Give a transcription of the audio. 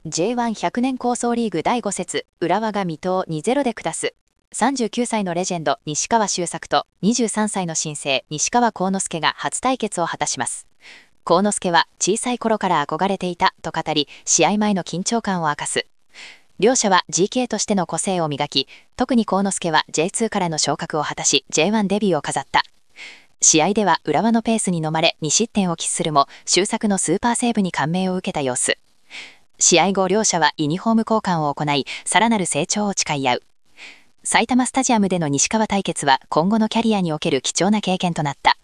J1100 年構想リーグ第5節、浦和が水戸を 2-0 で下す。39歳のレジェンド、西川周作と23歳の新星、西川幸之助が初対決を果たします。幸之助は小さい頃から憧れていたと語り、試合前の緊張感を明かす。両者は GK としての個性を磨き、特に幸之助は J2 からの昇格を果たし、J1 デビューを飾った。試合では浦和のペースに飲まれ2失点を喫するも、周作のスーパーセーブに感銘を受けた様子。試合後両者はユニフォーム交換を行い、さらなる成長を誓い合う。埼玉スタジアムでの西川対決は今後のキャリアにおける貴重な経験となった。